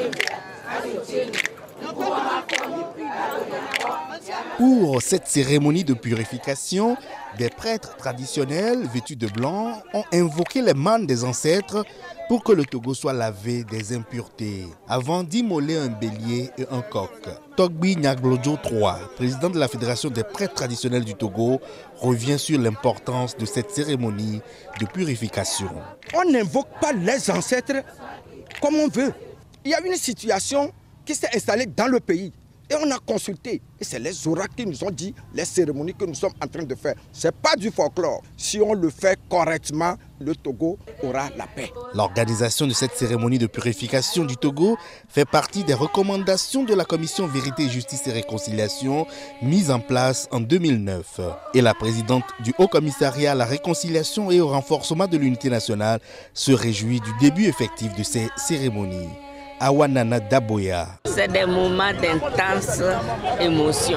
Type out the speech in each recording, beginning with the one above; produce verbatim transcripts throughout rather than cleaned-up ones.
Pour cette cérémonie de purification, des prêtres traditionnels vêtus de blanc ont invoqué les mânes des ancêtres pour que le Togo soit lavé des impuretés, avant d'immoler un bélier et un coq. Togbi Nyaglojo trois, président de la Fédération des prêtres traditionnels du Togo, revient sur l'importance de cette cérémonie de purification. On n'invoque pas les ancêtres comme on veut. Il y a une situation qui s'est installée dans le pays. Et on a consulté, et c'est les oracles qui nous ont dit les cérémonies que nous sommes en train de faire. Ce n'est pas du folklore. Si on le fait correctement, le Togo aura la paix. L'organisation de cette cérémonie de purification du Togo fait partie des recommandations de la Commission Vérité, Justice et Réconciliation mise en place en deux mille neuf. Et la présidente du Haut Commissariat à la réconciliation et au renforcement de l'unité nationale se réjouit du début effectif de ces cérémonies. Awanana Daboya. C'est des moments d'intense émotion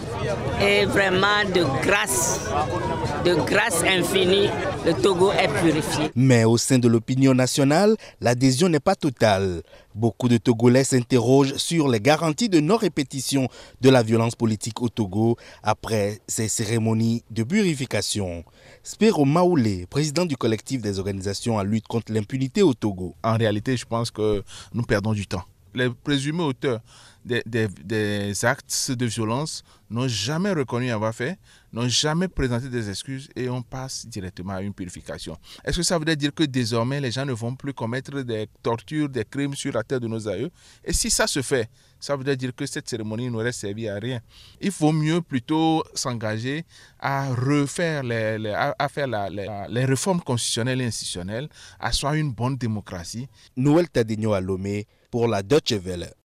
et vraiment de grâce, de grâce infinie, le Togo est purifié. Mais au sein de l'opinion nationale, l'adhésion n'est pas totale. Beaucoup de Togolais s'interrogent sur les garanties de non-répétition de la violence politique au Togo après ces cérémonies de purification. Spero Maoulé, président du collectif des organisations en lutte contre l'impunité au Togo. En réalité, je pense que nous perdons du temps. Les présumés auteurs des, des, des actes de violence n'ont jamais reconnu avoir fait, n'ont jamais présenté des excuses et on passe directement à une purification. Est-ce que ça veut dire que désormais les gens ne vont plus commettre des tortures, des crimes sur la terre de nos aïeux? Et si ça se fait, ça veut dire que cette cérémonie n'aurait servi à rien. Il faut mieux plutôt s'engager à refaire les, les, à faire la, les, les réformes constitutionnelles et institutionnelles, à asseoir une bonne démocratie. Noël Tadinho à Lomé pour la Deutsche Welle.